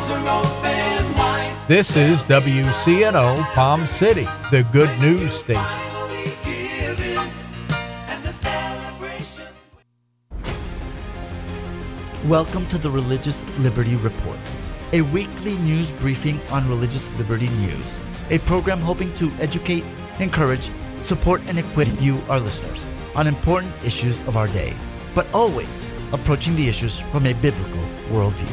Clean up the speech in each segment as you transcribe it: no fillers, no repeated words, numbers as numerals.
are open wide. This is WCNO Palm City, the good news station. Finally giving, and the celebration. Welcome to the Religious Liberty Report, a weekly news briefing on religious liberty news, a program hoping to educate, encourage, support, and equip you, our listeners, on important issues of our day, but always approaching the issues from a biblical worldview.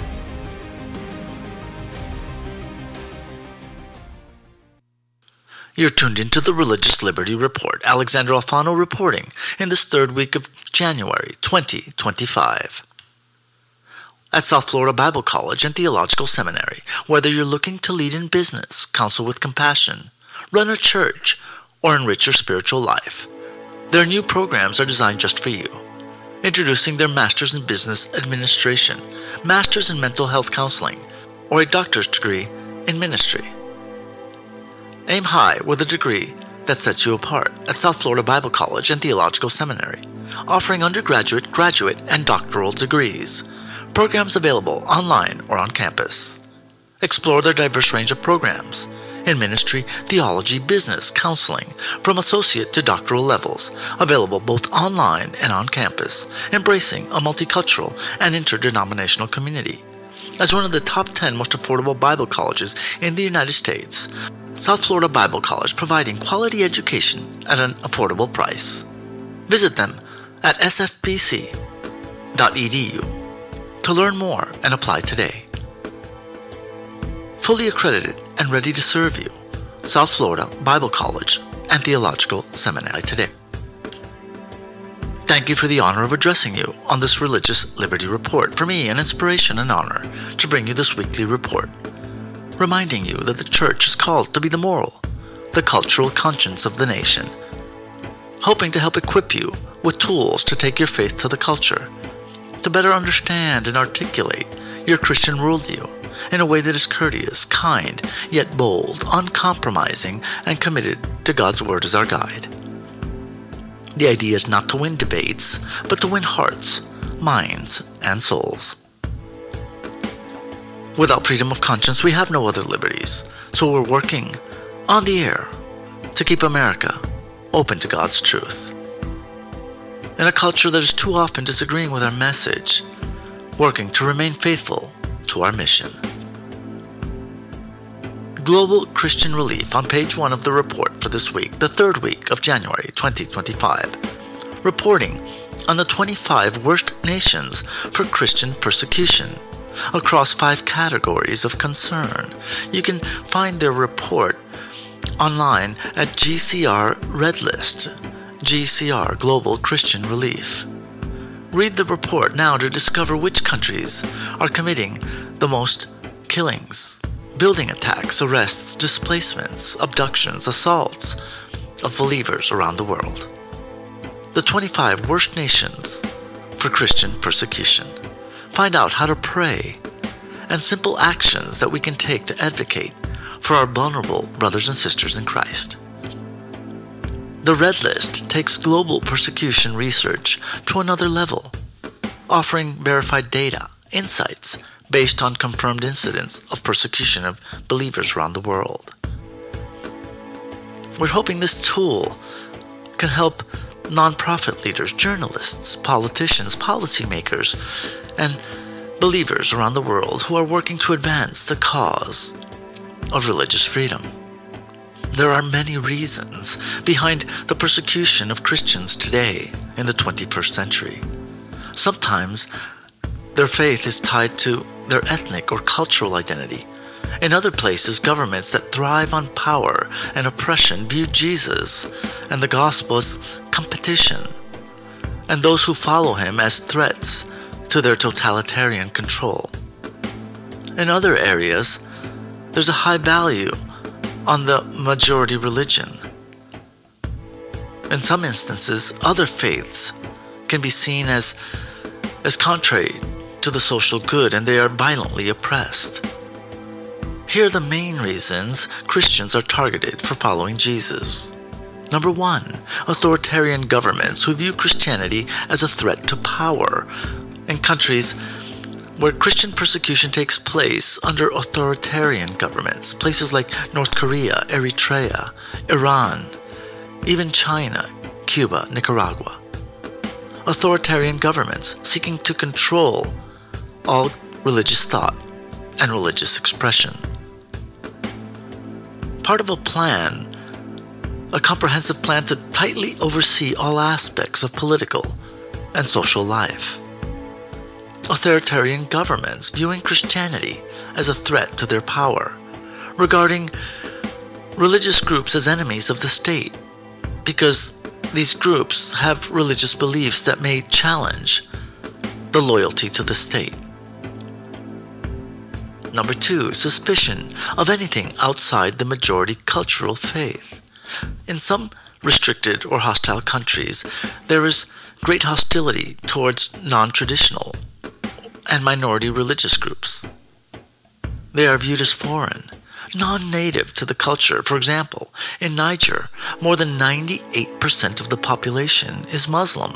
You're tuned into the Religious Liberty Report. Alexander Alfano reporting in this third week of January 2025. At South Florida Bible College and Theological Seminary, whether you're looking to lead in business, counsel with compassion, run a church, or enrich your spiritual life, their new programs are designed just for you. Introducing their Masters in Business Administration, Masters in Mental Health Counseling, or a doctor's degree in ministry. Aim high with a degree that sets you apart at South Florida Bible College and Theological Seminary, offering undergraduate, graduate, and doctoral degrees. Programs available online or on campus. Explore their diverse range of programs in ministry, theology, business, counseling, from associate to doctoral levels, available both online and on campus, embracing a multicultural and interdenominational community. As one of the top 10 most affordable Bible colleges in the United States, South Florida Bible College providing quality education at an affordable price. Visit them at sfpc.edu to learn more and apply today. Fully accredited and ready to serve you, South Florida Bible College and Theological Seminary today. Thank you for the honor of addressing you on this Religious Liberty Report. For me, an inspiration and honor to bring you this weekly report, reminding you that the church is called to be the moral, the cultural conscience of the nation, hoping to help equip you with tools to take your faith to the culture, to better understand and articulate your Christian worldview in a way that is courteous, kind, yet bold, uncompromising, and committed to God's Word as our guide. The idea is not to win debates, but to win hearts, minds, and souls. Without freedom of conscience, we have no other liberties, so we're working on the air to keep America open to God's truth. In a culture that is too often disagreeing with our message, working to remain faithful to our mission. Global Christian Relief on page 1 of the report for this week, the third week of January 2025, reporting on the 25 worst nations for Christian persecution across 5 categories of concern. You can find their report online at GCR Red List, GCR Global Christian Relief. Read the report now to discover which countries are committing the most killings, building attacks, arrests, displacements, abductions, assaults of believers around the world. The 25 worst nations for Christian persecution. Find out how to pray and simple actions that we can take to advocate for our vulnerable brothers and sisters in Christ. The Red List takes global persecution research to another level, offering verified data, insights based on confirmed incidents of persecution of believers around the world. We're hoping this tool can help nonprofit leaders, journalists, politicians, policymakers, and believers around the world who are working to advance the cause of religious freedom. There are many reasons behind the persecution of Christians today in the 21st century. Sometimes their faith is tied to their ethnic or cultural identity. In other places, governments that thrive on power and oppression view Jesus and the gospel as competition, and those who follow him as threats to their totalitarian control. In other areas, there's a high value on the majority religion. In some instances, other faiths can be seen as contrary to the social good, and they are violently oppressed. Here are the main reasons Christians are targeted for following Jesus. Number 1, authoritarian governments who view Christianity as a threat to power in countries where Christian persecution takes place under authoritarian governments, places like North Korea, Eritrea, Iran, even China, Cuba, Nicaragua. Authoritarian governments seeking to control all religious thought and religious expression. Part of a comprehensive plan to tightly oversee all aspects of political and social life. Authoritarian governments viewing Christianity as a threat to their power, regarding religious groups as enemies of the state, because these groups have religious beliefs that may challenge the loyalty to the state. Number 2, suspicion of anything outside the majority cultural faith. In some restricted or hostile countries, there is great hostility towards non-traditional and minority religious groups. They are viewed as foreign, non-native to the culture. For example, in Niger, more than 98% of the population is Muslim.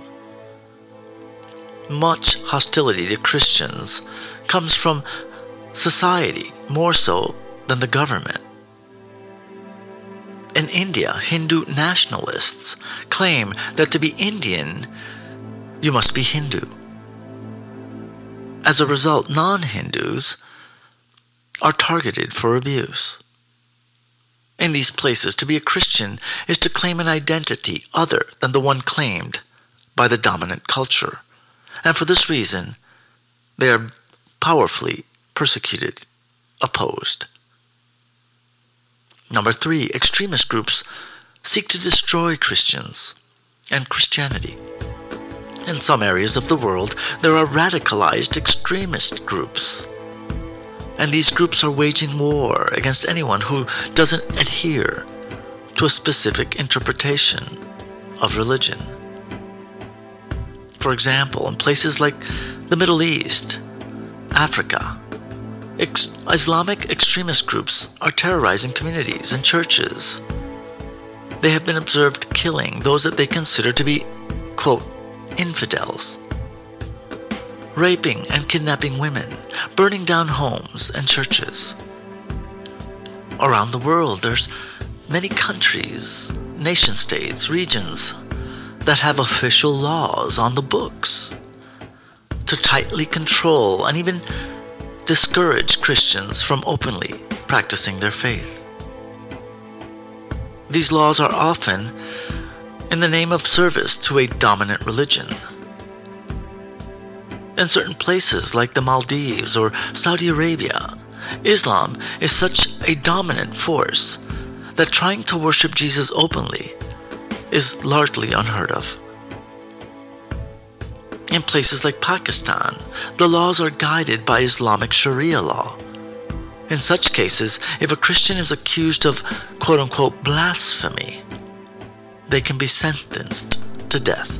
Much hostility to Christians comes from society more so than the government. In India, Hindu nationalists claim that to be Indian, you must be Hindu. As a result, non-Hindus are targeted for abuse. In these places, to be a Christian is to claim an identity other than the one claimed by the dominant culture. And for this reason, they are powerfully persecuted, opposed. Number 3, extremist groups seek to destroy Christians and Christianity. In some areas of the world, there are radicalized extremist groups. And these groups are waging war against anyone who doesn't adhere to a specific interpretation of religion. For example, in places like the Middle East, Africa, Islamic extremist groups are terrorizing communities and churches. They have been observed killing those that they consider to be, quote, infidels, raping and kidnapping women, burning down homes and churches. Around the world, there's many countries, nation-states, regions that have official laws on the books to tightly control and even discourage Christians from openly practicing their faith. These laws are often in the name of service to a dominant religion. In certain places like the Maldives or Saudi Arabia, Islam is such a dominant force that trying to worship Jesus openly is largely unheard of. In places like Pakistan, the laws are guided by Islamic Sharia law. In such cases, if a Christian is accused of quote-unquote blasphemy, they can be sentenced to death.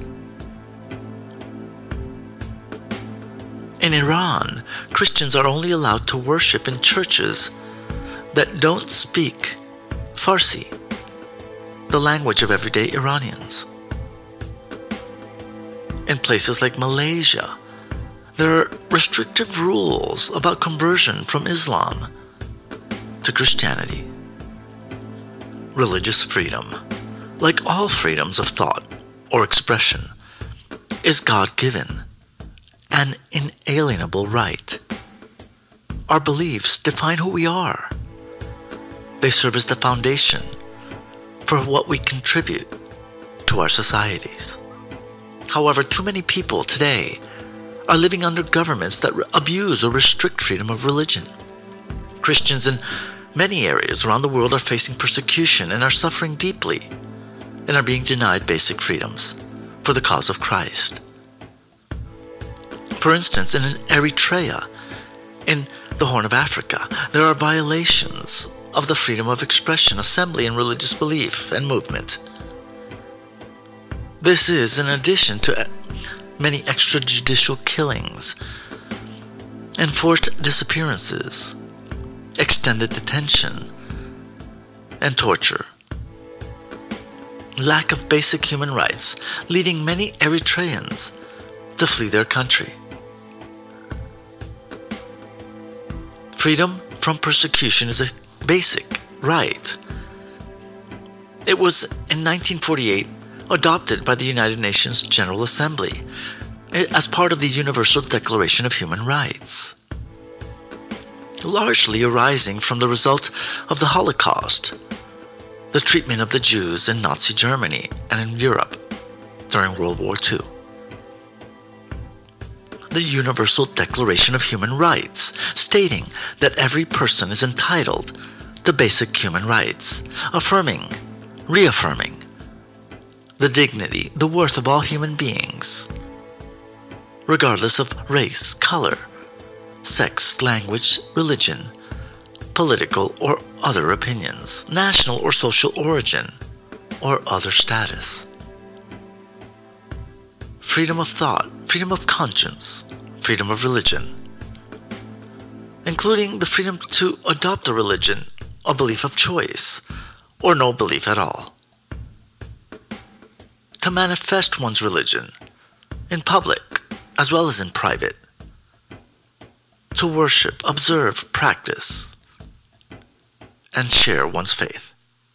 In Iran, Christians are only allowed to worship in churches that don't speak Farsi, the language of everyday Iranians. In places like Malaysia, there are restrictive rules about conversion from Islam to Christianity. Religious freedom, like all freedoms of thought or expression, is God-given, an inalienable right. Our beliefs define who we are. They serve as the foundation for what we contribute to our societies. However, too many people today are living under governments that abuse or restrict freedom of religion. Christians in many areas around the world are facing persecution and are suffering deeply and are being denied basic freedoms for the cause of Christ. For instance, in Eritrea, in the Horn of Africa, there are violations of the freedom of expression, assembly, and religious belief and movement. This is in addition to many extrajudicial killings, enforced disappearances, extended detention, and torture. Lack of basic human rights, leading many Eritreans to flee their country. Freedom from persecution is a basic right. It was in 1948 adopted by the United Nations General Assembly as part of the Universal Declaration of Human Rights, largely arising from the result of the Holocaust, the treatment of the Jews in Nazi Germany and in Europe during World War II. The Universal Declaration of Human Rights, stating that every person is entitled to basic human rights, reaffirming the dignity, the worth of all human beings, regardless of race, color, sex, language, religion, political or other opinions, national or social origin, or other status. Freedom of thought, freedom of conscience, freedom of religion, including the freedom to adopt a religion, a belief of choice, or no belief at all. To manifest one's religion in public as well as in private. To worship, observe, practice, and share one's faith.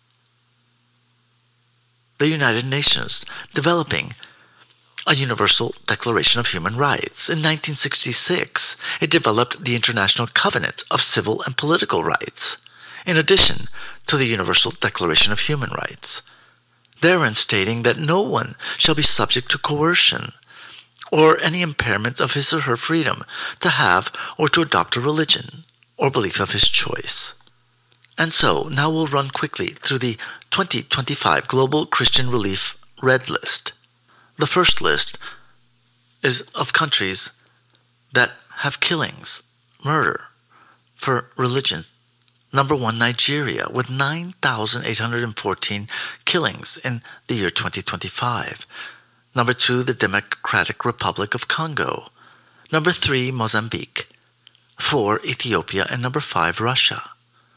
The United Nations developing a Universal Declaration of Human Rights. In 1966, it developed the International Covenant of Civil and Political Rights, in addition to the Universal Declaration of Human Rights, therein stating that no one shall be subject to coercion or any impairment of his or her freedom to have or to adopt a religion or belief of his choice. And so, now we'll run quickly through the 2025 Global Christian Relief Red List. The first list is of countries that have killings, murder, for religion. Number 1, Nigeria, with 9,814 killings in the year 2025. Number 2, the Democratic Republic of Congo. Number 3, Mozambique. 4, Ethiopia. And number 5, Russia.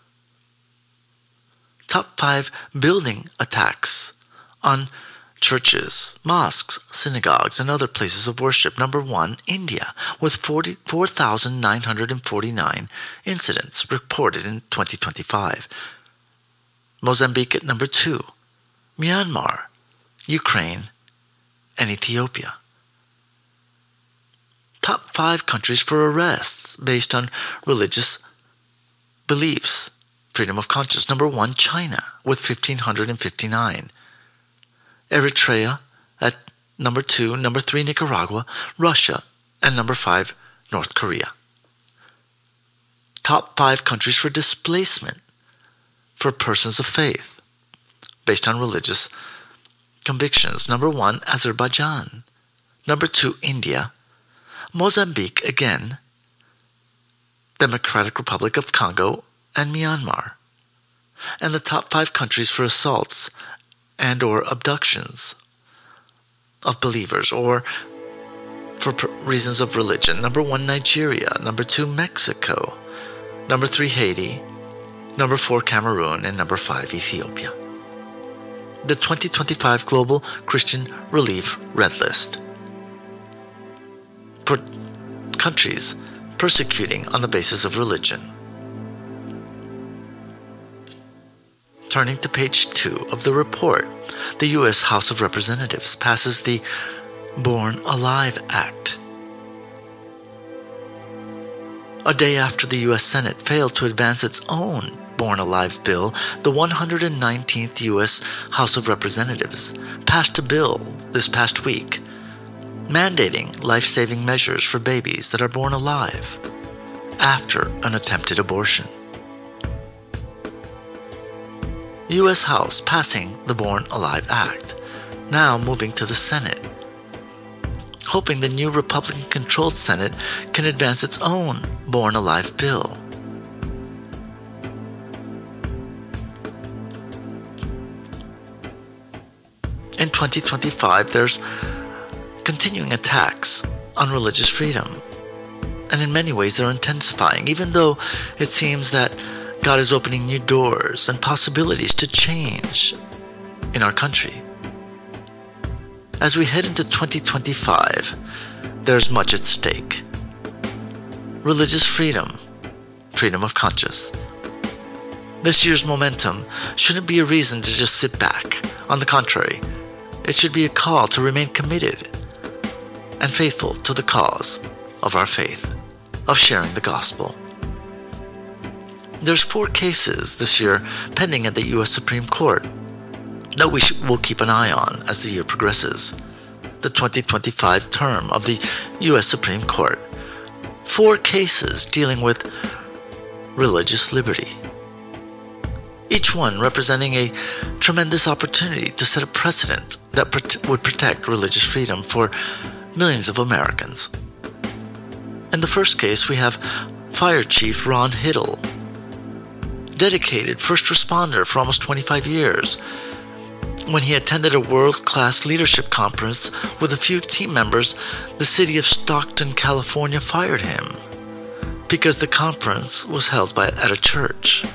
Top 5 building attacks on churches, mosques, synagogues, and other places of worship. Number 1, India, with 4,949 incidents reported in 2025. Mozambique at number 2, Myanmar, Ukraine, and Ethiopia. Top 5 countries for arrests based on religious beliefs, freedom of conscience. Number 1, China, with 1,559. Eritrea at number 2, number 3, Nicaragua, Russia, and number 5, North Korea. Top 5 countries for displacement for persons of faith based on religious convictions. Number 1, Azerbaijan. Number 2, India. Mozambique again, Democratic Republic of Congo, and Myanmar. And the top 5 countries for assaults and or abductions of believers or for reasons of religion. Number 1, Nigeria. Number 2, Mexico. Number 3, Haiti. Number 4, Cameroon. And number 5, Ethiopia. The 2025 Global Christian Relief Red List. For countries persecuting on the basis of religion. Turning to page 2 of the report, the U.S. House of Representatives passes the Born Alive Act. A day after the U.S. Senate failed to advance its own Born Alive bill, the 119th U.S. House of Representatives passed a bill this past week mandating life-saving measures for babies that are born alive after an attempted abortion. U.S. House passing the Born Alive Act, now moving to the Senate, hoping the new Republican-controlled Senate can advance its own Born Alive bill. In 2025, there's continuing attacks on religious freedom, and in many ways they're intensifying, even though it seems that God is opening new doors and possibilities to change in our country. As we head into 2025, there's much at stake. Religious freedom freedom of conscience. This year's momentum shouldn't be a reason to just sit back. On the contrary, it should be a call to remain committed and faithful to the cause of our faith, of sharing the gospel. There's 4 cases this year pending at the U.S. Supreme Court that we will keep an eye on as the year progresses. The 2025 term of the U.S. Supreme Court. 4 cases dealing with religious liberty. Each one representing a tremendous opportunity to set a precedent that would protect religious freedom for millions of Americans. In the first case, we have Fire Chief Ron Hittle, dedicated first responder for almost 25 years. When he attended a world-class leadership conference with a few team members, the city of Stockton, California fired him because the conference was held at a church.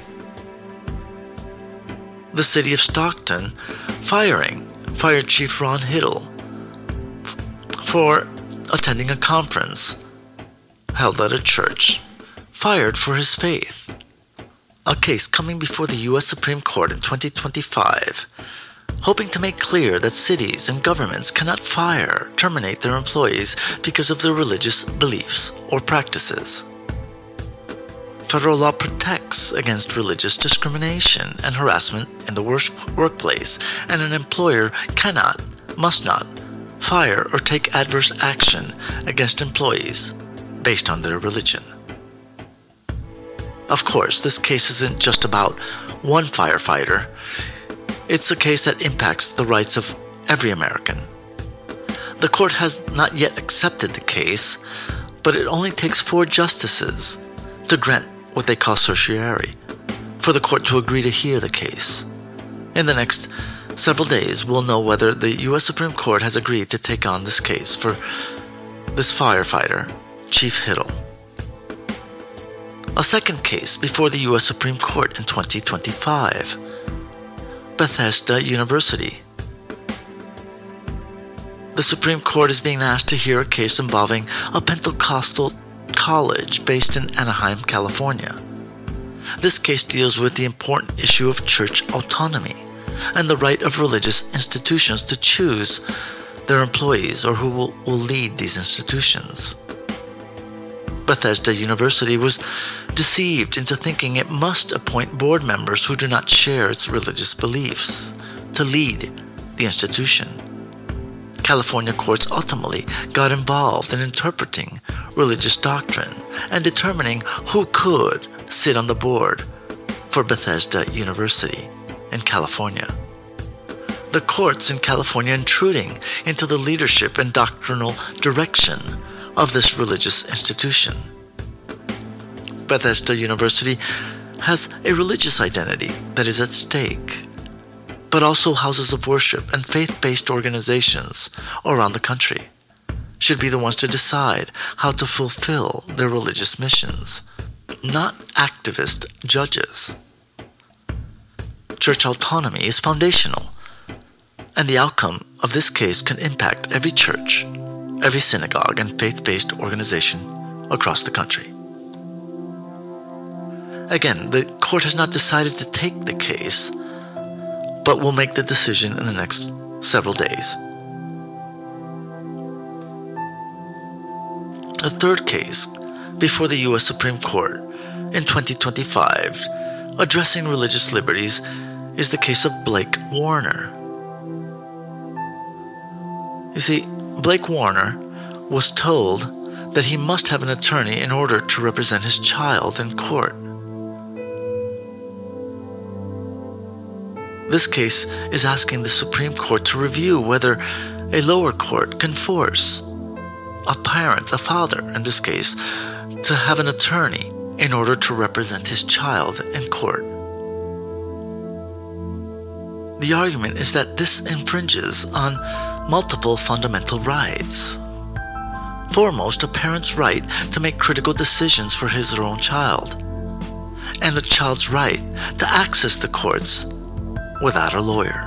The city of Stockton firing Fire Chief Ron Hittle for attending a conference held at a church, fired for his faith. A case coming before the U.S. Supreme Court in 2025, hoping to make clear that cities and governments cannot terminate their employees because of their religious beliefs or practices. Federal law protects against religious discrimination and harassment in the workplace, and an employer must not fire or take adverse action against employees based on their religion. Of course, this case isn't just about one firefighter. It's a case that impacts the rights of every American. The court has not yet accepted the case, but it only takes 4 justices to grant what they call certiorari for the court to agree to hear the case. In the next several days, we'll know whether the U.S. Supreme Court has agreed to take on this case for this firefighter, Chief Hittle. A second case before the U.S. Supreme Court in 2025. Bethesda University. The Supreme Court is being asked to hear a case involving a Pentecostal college based in Anaheim, California. This case deals with the important issue of church autonomy and the right of religious institutions to choose their employees or who will lead these institutions. Bethesda University was deceived into thinking it must appoint board members who do not share its religious beliefs to lead the institution. California courts ultimately got involved in interpreting religious doctrine and determining who could sit on the board for Bethesda University in California. The courts in California intruding into the leadership and doctrinal direction of this religious institution. Bethesda University has a religious identity that is at stake, but also houses of worship and faith-based organizations around the country should be the ones to decide how to fulfill their religious missions, not activist judges. Church autonomy is foundational, and the outcome of this case can impact every church, every synagogue and faith-based organization across the country. Again, the court has not decided to take the case, but will make the decision in the next several days. A third case before the U.S. Supreme Court in 2025 addressing religious liberties is the case of Blake Warner. You see, Blake Warner was told that he must have an attorney in order to represent his child in court. This case is asking the Supreme Court to review whether a lower court can force a parent, a father in this case, to have an attorney in order to represent his child in court. The argument is that this infringes on multiple fundamental rights. Foremost, a parent's right to make critical decisions for his or her own child, and the child's right to access the courts without a lawyer.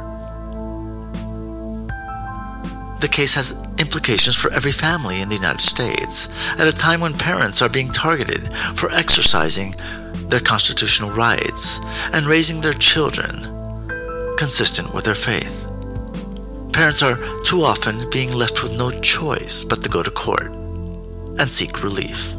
The case has implications for every family in the United States at a time when parents are being targeted for exercising their constitutional rights and raising their children consistent with their faith. Parents are too often being left with no choice but to go to court and seek relief.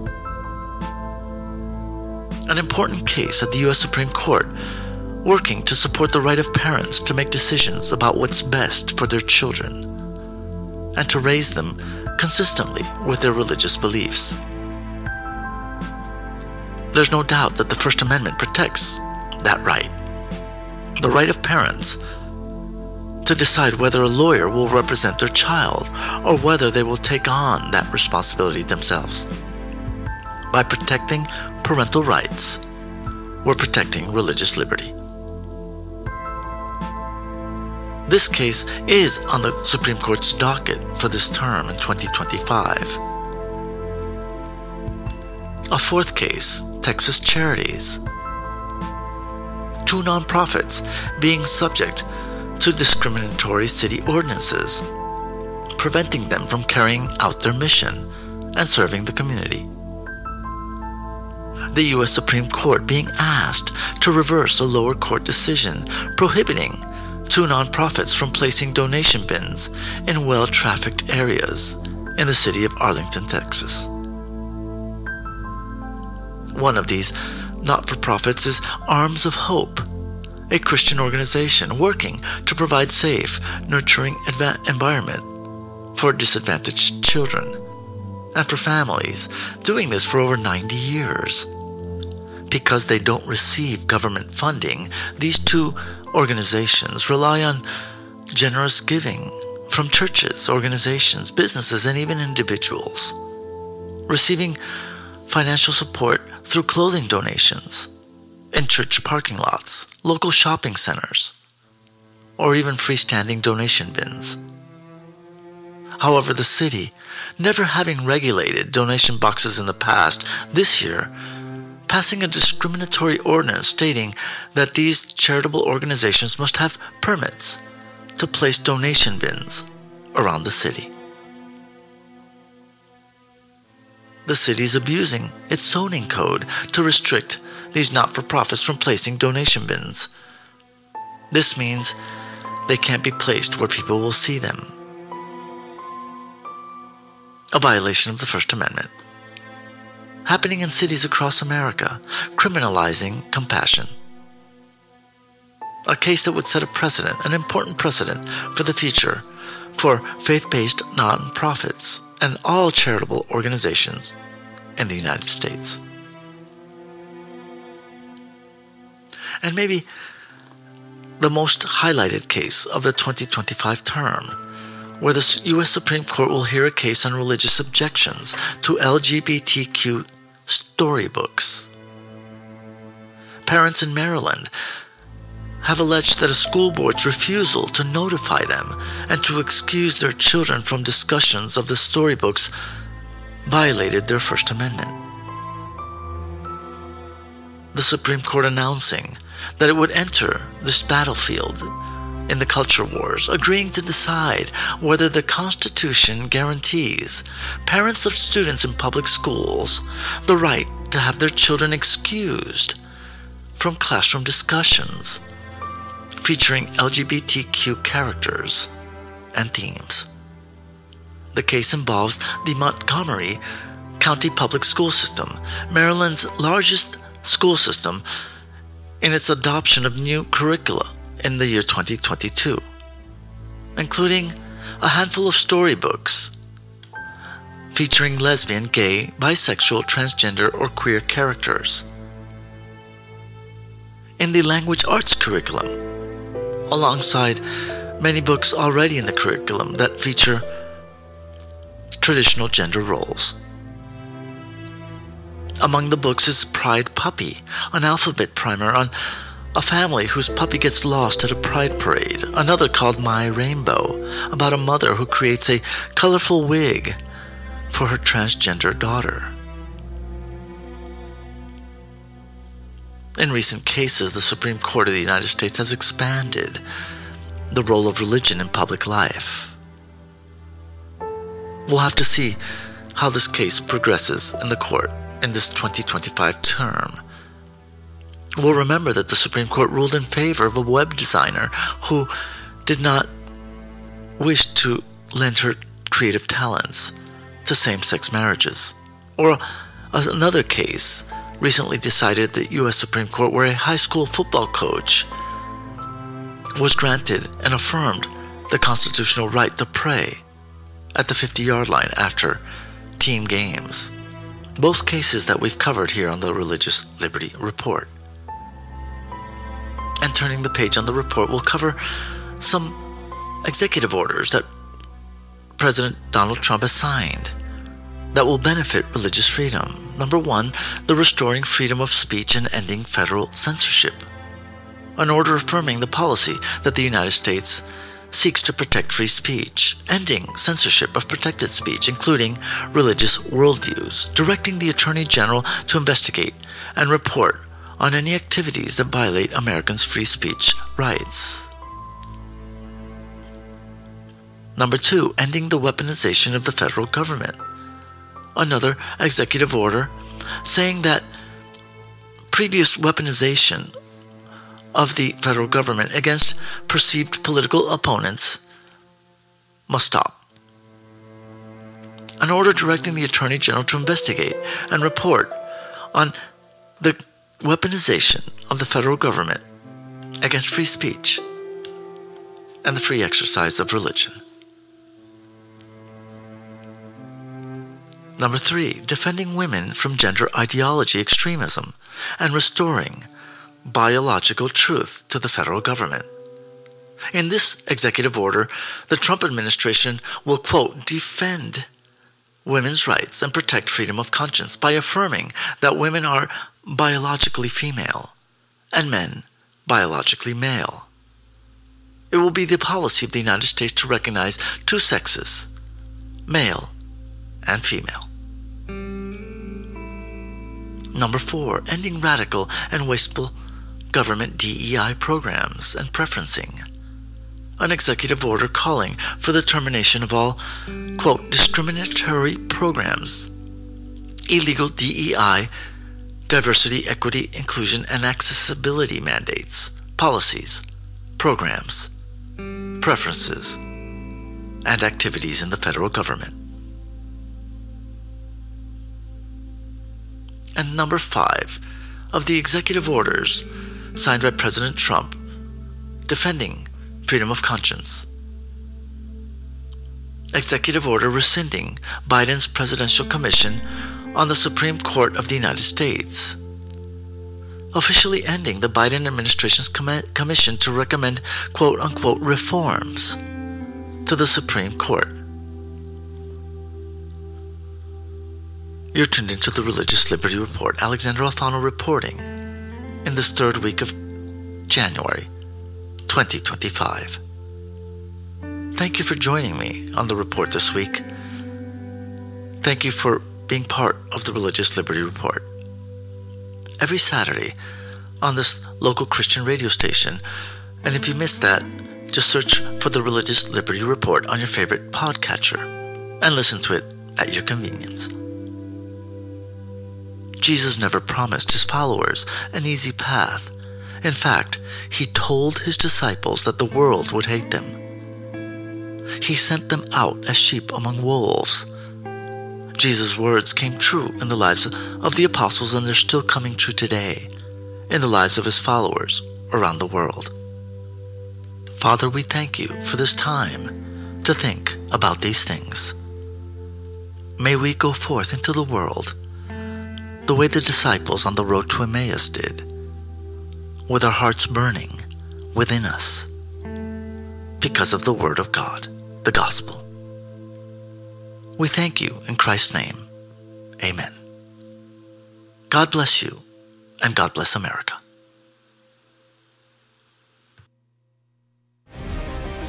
An important case at the U.S. Supreme Court, working to support the right of parents to make decisions about what's best for their children and to raise them consistently with their religious beliefs. There's no doubt that the First Amendment protects that right, the right of parents to decide whether a lawyer will represent their child or whether they will take on that responsibility themselves. By protecting parental rights, we're protecting religious liberty. This case is on the Supreme Court's docket for this term in 2025. A fourth case, Texas Charities. Two nonprofits being subject to discriminatory city ordinances, preventing them from carrying out their mission and serving the community. The U.S. Supreme Court being asked to reverse a lower court decision prohibiting two nonprofits from placing donation bins in well-trafficked areas in the city of Arlington, Texas. One of these not-for-profits is Arms of Hope, a Christian organization working to provide safe, nurturing environment for disadvantaged children and for families, doing this for over 90 years. Because they don't receive government funding, these two organizations rely on generous giving from churches, organizations, businesses, and even individuals, receiving financial support through clothing donations in church parking lots, local shopping centers, or even freestanding donation bins. However, the city, never having regulated donation boxes in the past, this year passing a discriminatory ordinance stating that these charitable organizations must have permits to place donation bins around the city. The city is abusing its zoning code to restrict these not-for-profits from placing donation bins. This means they can't be placed where people will see them. A violation of the First Amendment, happening in cities across America, criminalizing compassion. A case that would set a precedent, an important precedent for the future for faith-based non-profits and all charitable organizations in the United States. And maybe the most highlighted case of the 2025 term, where the U.S. Supreme Court will hear a case on religious objections to LGBTQ storybooks. Parents in Maryland have alleged that a school board's refusal to notify them and to excuse their children from discussions of the storybooks violated their First Amendment. The Supreme Court announcing that it would enter this battlefield in the culture wars, agreeing to decide whether the Constitution guarantees parents of students in public schools the right to have their children excused from classroom discussions featuring LGBTQ characters and themes. The case involves the Montgomery County Public School System, Maryland's largest school system, in its adoption of new curricula in the year 2022, including a handful of storybooks featuring lesbian, gay, bisexual, transgender, or queer characters. In the language arts curriculum, alongside many books already in the curriculum that feature traditional gender roles. Among the books is Pride Puppy, an alphabet primer on a family whose puppy gets lost at a pride parade. Another called My Rainbow, about a mother who creates a colorful wig for her transgender daughter. In recent cases, the Supreme Court of the United States has expanded the role of religion in public life. We'll have to see how this case progresses in the court in this 2025 term will remember that the Supreme Court ruled in favor of a web designer who did not wish to lend her creative talents to same-sex marriages. Or another case recently decided the U.S. Supreme Court where a high school football coach was granted and affirmed the constitutional right to pray at the 50-yard line after team games. Both cases that we've covered here on the Religious Liberty Report. And turning the page on the report, we'll cover some executive orders that President Donald Trump has signed that will benefit religious freedom. Number one, the Restoring Freedom of Speech and Ending Federal Censorship. An order affirming the policy that the United States seeks to protect free speech, ending censorship of protected speech, including religious worldviews, directing the Attorney General to investigate and report on any activities that violate Americans' free speech rights. Number two, ending the weaponization of the federal government. Another executive order saying that previous weaponization of the federal government against perceived political opponents must stop. An order directing the Attorney General to investigate and report on the weaponization of the federal government against free speech and the free exercise of religion. Number three, defending women from gender ideology extremism and restoring biological truth to the federal government. In this executive order, the Trump administration will, quote, defend women's rights and protect freedom of conscience by affirming that women are biologically female and men biologically male. It will be the policy of the United States to recognize two sexes, male and female. Number four, ending radical and wasteful government DEI programs and preferencing. An executive order calling for the termination of all, quote, discriminatory programs, illegal DEI, diversity, equity, inclusion, and accessibility mandates, policies, programs, preferences, and activities in the federal government. And number five of the executive orders signed by President Trump defending freedom of conscience. Executive order rescinding Biden's presidential commission on the Supreme Court of the United States. Officially ending the Biden administration's commission to recommend quote-unquote reforms to the Supreme Court. You're tuned into the Religious Liberty Report. Alexander Alfano reporting in this third week of January 2025. Thank you for joining me on the report this week. Thank you for being part of the Religious Liberty Report. Every Saturday on this local Christian radio station, and if you missed that, just search for the Religious Liberty Report on your favorite podcatcher and listen to it at your convenience. Jesus never promised his followers an easy path. In fact, he told his disciples that the world would hate them. He sent them out as sheep among wolves. Jesus' words came true in the lives of the apostles, and they're still coming true today in the lives of his followers around the world. Father, we thank you for this time to think about these things. May we go forth into the world the way the disciples on the road to Emmaus did, with our hearts burning within us because of the Word of God, the Gospel. We thank you in Christ's name. Amen. God bless you, and God bless America.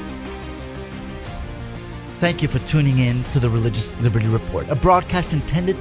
Thank you for tuning in to the Religious Liberty Report, a broadcast intended